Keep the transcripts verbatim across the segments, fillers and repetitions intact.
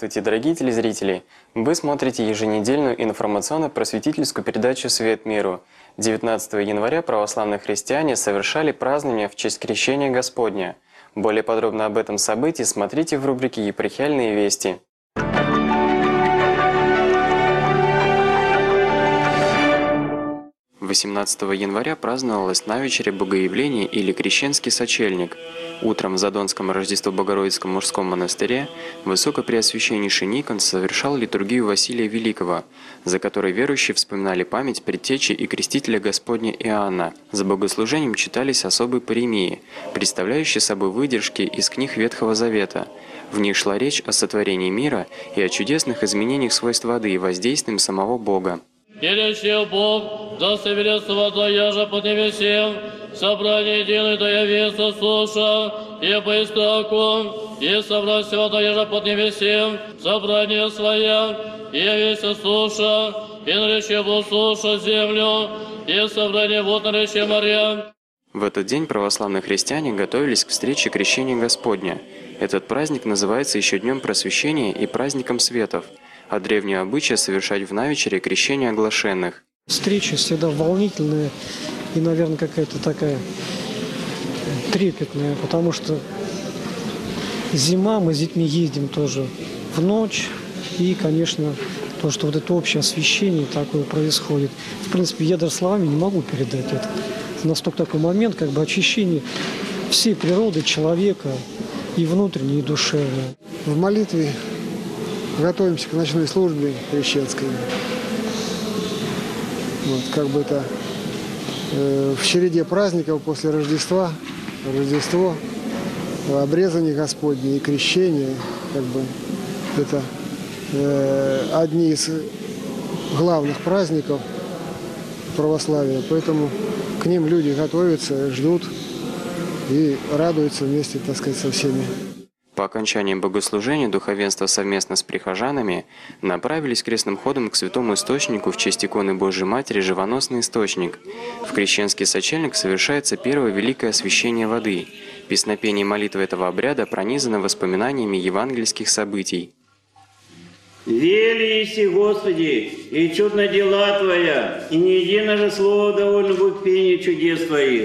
Здравствуйте, дорогие телезрители! Вы смотрите еженедельную информационно-просветительскую передачу «Свет миру». девятнадцатого января православные христиане совершали празднование в честь Крещения Господня. Более подробно об этом событии смотрите в рубрике «Епархиальные вести». восемнадцатого января праздновалось навечере Богоявление или Крещенский сочельник. Утром в Задонском Рождество-Богородицком мужском монастыре Высокопреосвященнейший Никон совершал литургию Василия Великого, за которой верующие вспоминали память предтечи и крестителя Господня Иоанна. За богослужением читались особые паремии, представляющие собой выдержки из книг Ветхого Завета. В них шла речь о сотворении мира и о чудесных изменениях свойств воды и воздействием самого Бога. «И речил Бог, да соберется вода, яже под небесем, собрание единое, да явится суша, и по истоку, и собрался вода, яже под небесем, собрание своя, и явится суша, и нарече Бог суша землю, и собрание вод нарече моря». В этот день православные христиане готовились к встрече Крещения Господня. Этот праздник называется еще Днем Просвещения и Праздником Светов, а древнее обычай совершать в навечере крещение оглашенных. Встреча всегда волнительная и, наверное, какая-то такая трепетная, потому что зима, мы с детьми ездим тоже в ночь, и, конечно, то, что вот это общее освещение такое происходит. В принципе, я даже словами не могу передать это. Это настолько такой момент, как бы очищение всей природы человека, и внутренней, и душевной. В молитве готовимся к ночной службе крещенской. Вот, как бы это э, в череде праздников после Рождества, Рождество, обрезание Господне и крещение, как бы это э, одни из главных праздников православия. Поэтому к ним люди готовятся, ждут и радуются вместе, так сказать, со всеми. По окончании богослужения духовенство совместно с прихожанами направились крестным ходом к святому источнику в честь иконы Божией Матери «Живоносный источник». В Крещенский сочельник совершается первое великое освящение воды. Песнопение и молитва этого обряда пронизаны воспоминаниями евангельских событий. «Вели еси, Господи, и чудно дела Твоя, и не едино же слово довольно будет к пению чудес Твоих.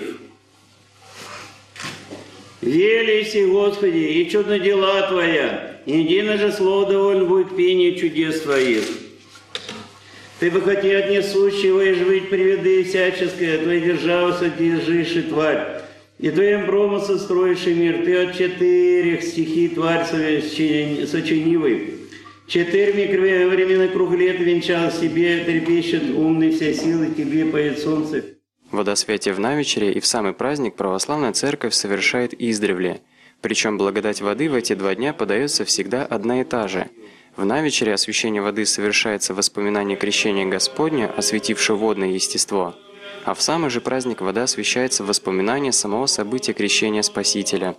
Вели еси, Господи, и чудно дела Твоя, и едино же слово довольно будет к пению чудес Твоих. Ты бы хотел от несущего и жить приведы всяческое, Твоя держава содержишь и тварь, и Твоим промыслом строишь мир. Ты от четырех стихий тварь сочинивый. Четырьмя временных круг лет венчал себе, трепещет умный все силы, Тебе поет солнце». Водосвятие в навечере и в самый праздник православная церковь совершает издревле. Причем благодать воды в эти два дня подается всегда одна и та же. В навечере освящение воды совершается в воспоминании крещения Господня, осветившего водное естество. А в самый же праздник вода освящается в воспоминании самого события крещения Спасителя.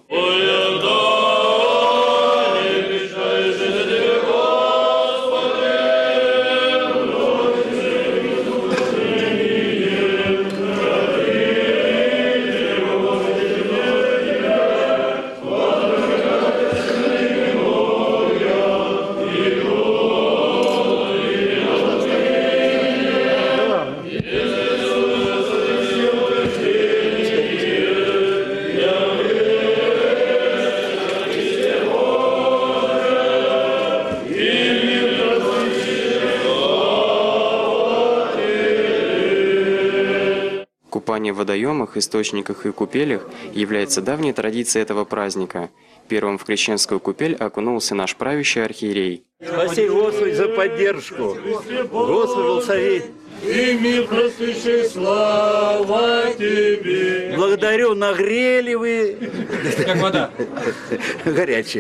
Купание в водоемах, источниках и купелях является давней традицией этого праздника. Первым в крещенскую купель окунулся наш правящий архиерей. Спаси, Господи, за поддержку. Господи, благослови. И мир просвещай, слава Тебе. Благодарю, нагрели вы. Как вода. Горячая.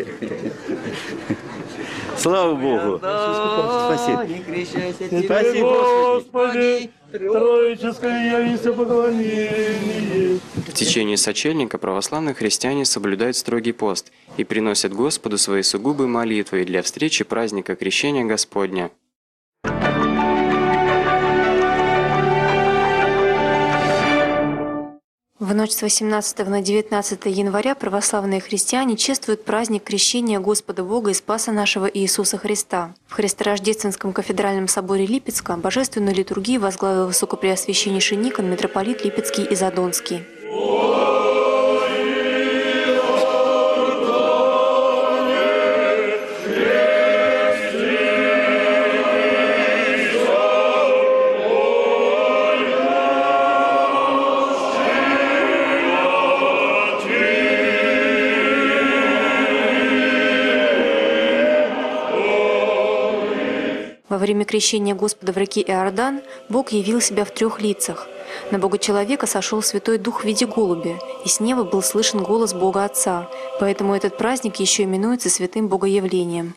Слава Богу. Спасибо. Спасибо, Господи. Троическое явится поклонение. В течение сочельника православные христиане соблюдают строгий пост и приносят Господу свои сугубые молитвы для встречи праздника Крещения Господня. В ночь с восемнадцатого на девятнадцатое января православные христиане чествуют праздник крещения Господа Бога и Спаса нашего Иисуса Христа. В Христорождественском кафедральном соборе Липецка божественную литургию возглавил высокопреосвященнейший Никон, митрополит Липецкий и Задонский. Во время крещения Господа в реке Иордан Бог явил себя в трех лицах. На Бога человека сошел Святой Дух в виде голубя, и с неба был слышен голос Бога Отца. Поэтому этот праздник еще именуется Святым Богоявлением.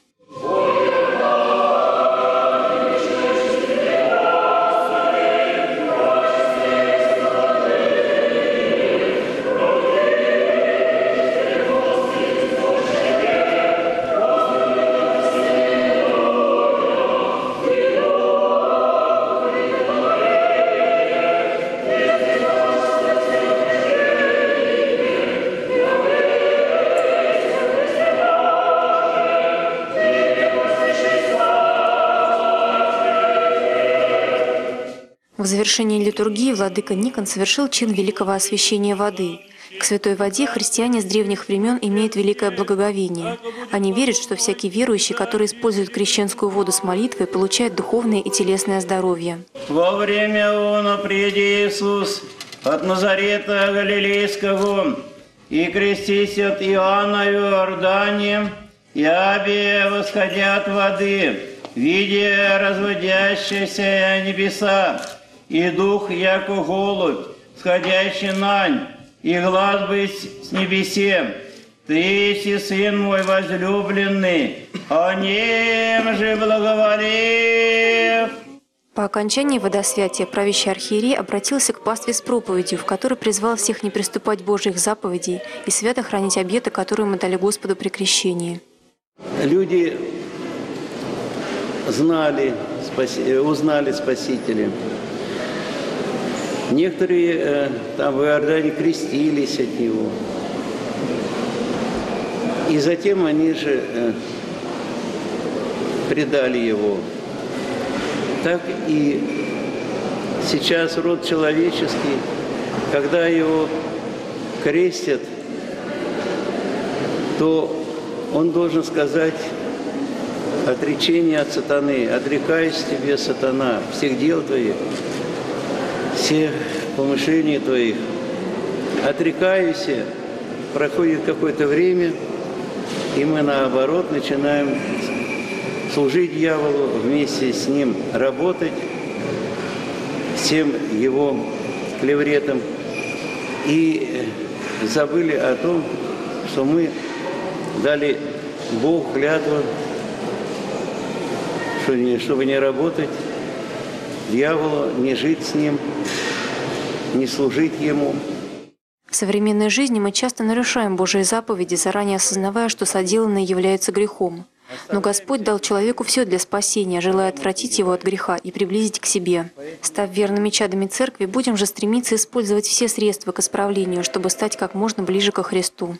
В завершении литургии владыка Никон совершил чин великого освящения воды. К святой воде христиане с древних времен имеют великое благоговение. Они верят, что всякий верующий, который использует крещенскую воду с молитвой, получает духовное и телесное здоровье. Во время оно приди Иисус от Назарета Галилейского и крестись от Иоанна в Иордане, и обе восходя от воды, видя разводящиеся небеса, и дух, яко голубь, сходящий нань, и глаз быть с небесе. Ты есть Сын мой возлюбленный, о нем же благоволив. По окончании водосвятия правящий архиерей обратился к пастве с проповедью, в которой призвал всех не приступать Божьих заповедей и свято хранить обеты, которые мы дали Господу при крещении. Люди знали, узнали Спасителя. Некоторые э, там в Иордане крестились от Него. И затем они же э, предали Его. Так и сейчас род человеческий, когда его крестят, то он должен сказать отречение от сатаны: «Отрекаюсь тебе, сатана, всех дел твоих, всех помышлений твоих, отрекаюсь». Проходит какое-то время, и мы, наоборот, начинаем служить дьяволу, вместе с ним работать, всем его клевретам, и забыли о том, что мы дали Богу клятву, чтобы не работать дьяволу, не жить с ним, не служить ему. В современной жизни мы часто нарушаем Божьи заповеди, заранее осознавая, что соделанное является грехом. Но Господь дал человеку все для спасения, желая отвратить его от греха и приблизить к себе. Став верными чадами Церкви, будем же стремиться использовать все средства к исправлению, чтобы стать как можно ближе ко Христу.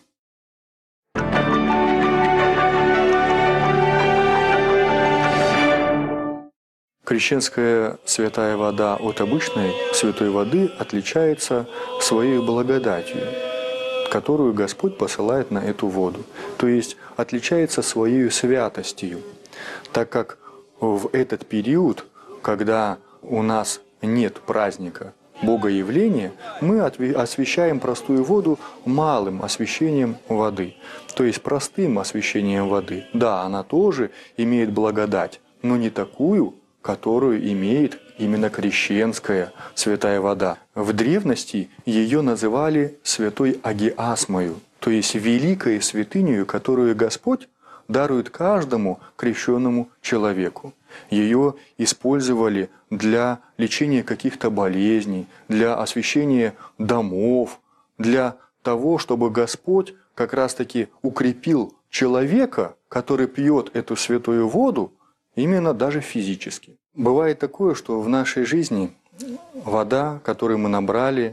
Крещенская святая вода от обычной святой воды отличается своей благодатью, которую Господь посылает на эту воду, то есть отличается своей святостью, так как в этот период, когда у нас нет праздника Богоявления, мы освящаем простую воду малым освящением воды, то есть простым освящением воды. Да, она тоже имеет благодать, но не такую, которую имеет именно крещенская святая вода. В древности ее называли святой Агиасмою, то есть великой святынею, которую Господь дарует каждому крещенному человеку. Ее использовали для лечения каких-то болезней, для освящения домов, для того, чтобы Господь как раз-таки укрепил человека, который пьет эту святую воду, именно даже физически. Бывает такое, что в нашей жизни вода, которую мы набрали,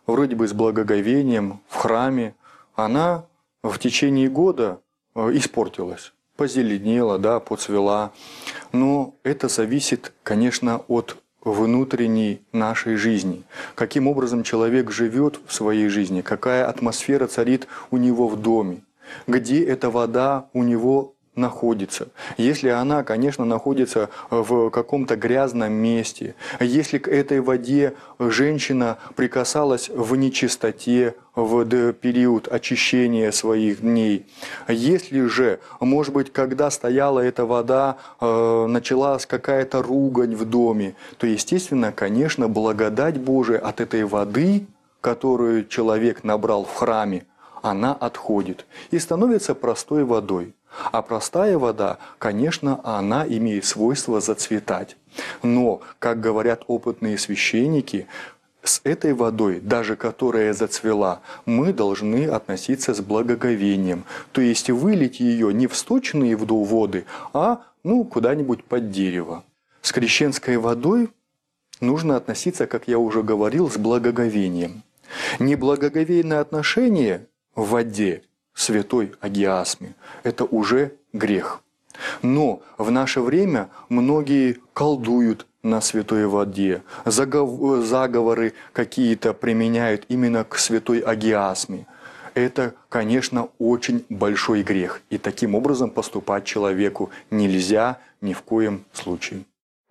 вроде бы с благоговением в храме, она в течение года испортилась, позеленела, да, поцвела. Но это зависит, конечно, от внутренней нашей жизни. Каким образом человек живет в своей жизни, какая атмосфера царит у него в доме, где эта вода у него находится. Если она, конечно, находится в каком-то грязном месте, если к этой воде женщина прикасалась в нечистоте в период очищения своих дней, если же, может быть, когда стояла эта вода, началась какая-то ругань в доме, то, естественно, конечно, благодать Божия от этой воды, которую человек набрал в храме, она отходит и становится простой водой. А простая вода, конечно, она имеет свойство зацветать. Но, как говорят опытные священники, с этой водой, даже которая зацвела, мы должны относиться с благоговением. То есть вылить ее не в сточные воды, а ну, куда-нибудь под дерево. С крещенской водой нужно относиться, как я уже говорил, с благоговением. Неблагоговейное отношение в воде, святой агиасме, это уже грех. Но в наше время многие колдуют на святой воде, заговоры какие-то применяют именно к святой агиасме. Это, конечно, очень большой грех. И таким образом поступать человеку нельзя ни в коем случае.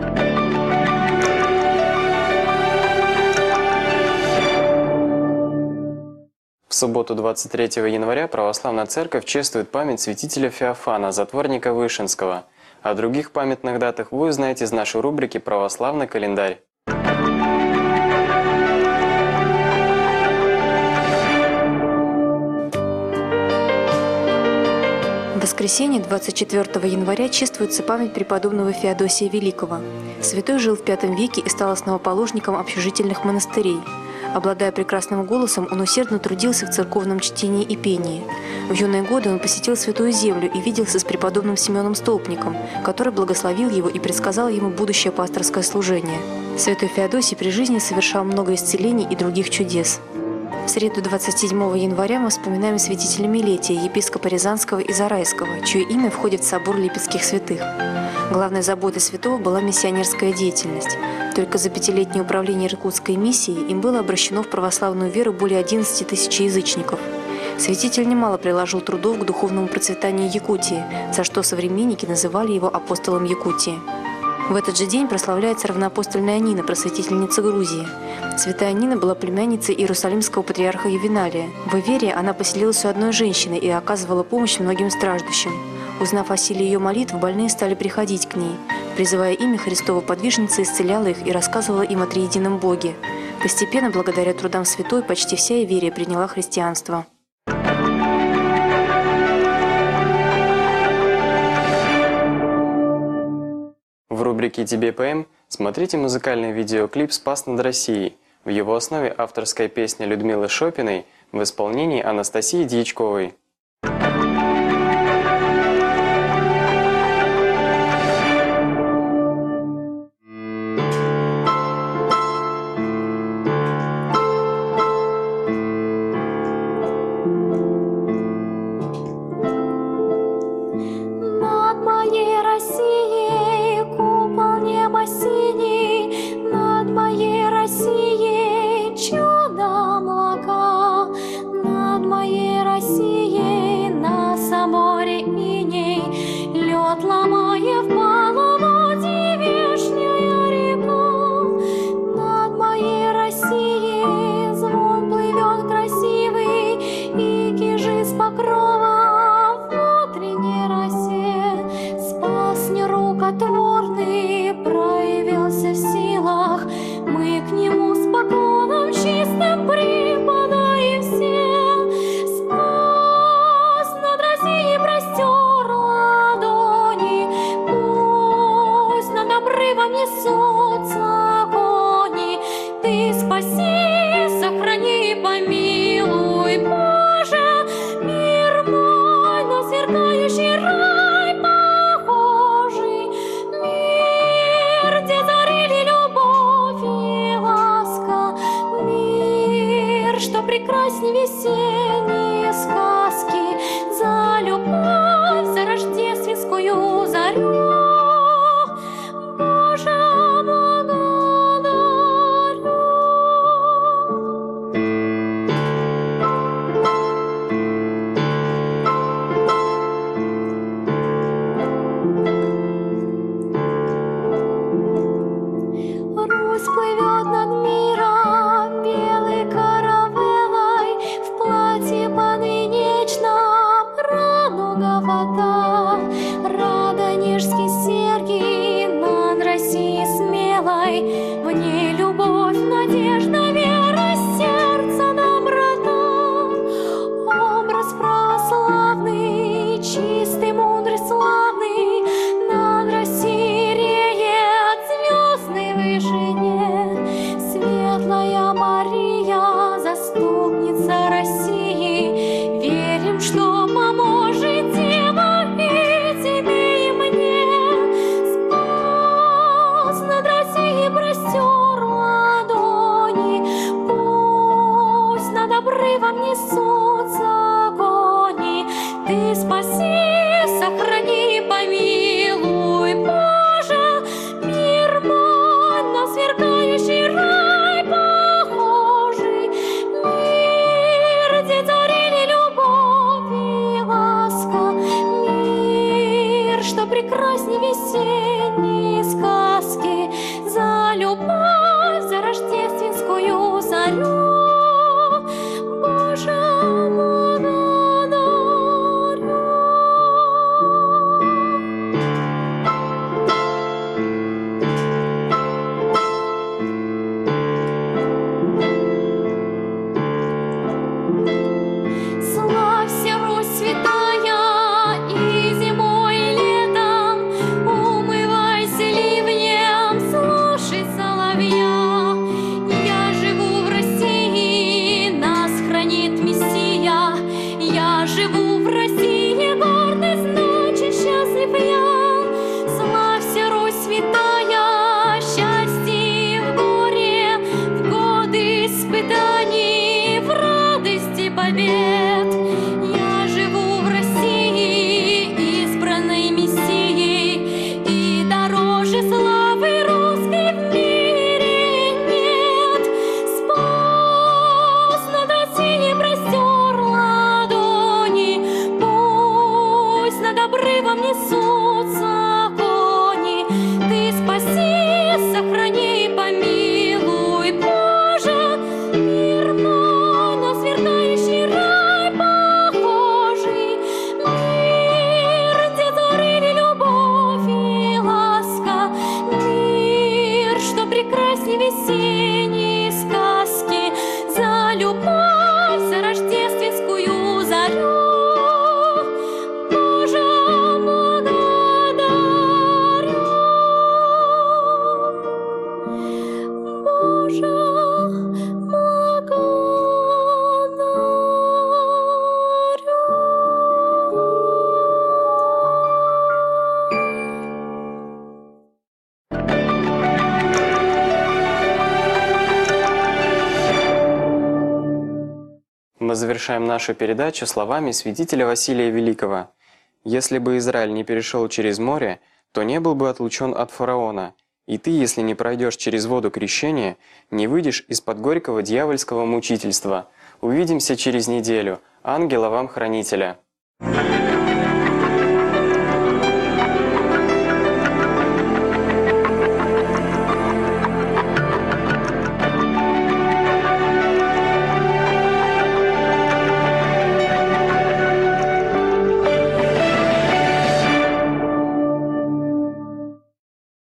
В субботу двадцать третьего января Православная Церковь чествует память святителя Феофана, затворника Вышинского. О других памятных датах вы узнаете из нашей рубрики «Православный календарь». В воскресенье двадцать четвёртого января чествуется память преподобного Феодосия Великого. Святой жил в пятом веке и стал основоположником общежительных монастырей. Обладая прекрасным голосом, он усердно трудился в церковном чтении и пении. В юные годы он посетил Святую Землю и виделся с преподобным Семеном Столпником, который благословил его и предсказал ему будущее пасторское служение. Святой Феодосий при жизни совершал много исцелений и других чудес. В среду двадцать седьмого января мы вспоминаем святителя Милетия, епископа Рязанского и Зарайского, чье имя входит в собор Липецких святых. Главной заботой святого была миссионерская деятельность. Только за пятилетнее управление Иркутской миссией им было обращено в православную веру более одиннадцати тысяч язычников. Святитель немало приложил трудов к духовному процветанию Якутии, за что современники называли его апостолом Якутии. В этот же день прославляется равноапостольная Нина, просветительница Грузии. Святая Нина была племянницей иерусалимского патриарха Ювеналия. В Иверии она поселилась у одной женщины и оказывала помощь многим страждущим. Узнав о силе ее молитв, больные стали приходить к ней. Призывая имя Христова, подвижница исцеляла их и рассказывала им о триедином Боге. Постепенно, благодаря трудам святой, почти вся Иверия приняла христианство. В рубрике «Тебе поэм» смотрите музыкальный видеоклип «Спас над Россией». В его основе авторская песня Людмилы Шопиной в исполнении Анастасии Дьячковой. Мир, прекрасней весенние сказки, за любовь, за рождественскую зарю. Боже, Русь плывет над миром белой каравеллой, в платье подвенечном радуга вода. Радонежские серьги над Россией смелой, в ней любовь, надежда, вера, сердце, доброта. Образ православный, чистый, мудрый, славный, над Россией реет звездной вышине. Светлая Мария, заступница России, верим, что поможет Дева и тебе, и мне. Спас над Россией простер ладони, пусть над обрывом несутся огонь. Ты спаси, сохрани, помилуй, Боже, мир мой на сверкающий рай похожий. Мир, где царили любовь и ласка, мир, что прекрасней весенние сказки, за любовь, за рождественскую зарю. Боже, благодарю. Славься, Русь святая, и зимой, и летом, умывайся ливнем, слушай соловья. Я живу в России, нас хранит Мессия. Я живу в России, гордость ночи, счастлив я. Славься, Русь святая, счастье в горе, в годы испытаний, в радости побед. Я живу в России, избранной Мессией, и дороже славы русской в мире нет. Спас над Россией простер ладони, пусть над обрывом несутся огонь. Ты спаси, сохрани, помилуй, Боже, мир мой на сверкающий рай похожий. Мир, где царили любовь и ласка, мир, что прекрасней весенние сказки, за любовь, за рождественскую зарю. Боже, благодарю. Боже, Мы завершаем нашу передачу словами святителя Василия Великого. «Если бы Израиль не перешел через море, то не был бы отлучен от фараона, и ты, если не пройдешь через воду крещения, не выйдешь из-под горького дьявольского мучительства. Увидимся через неделю. Ангела вам хранителя».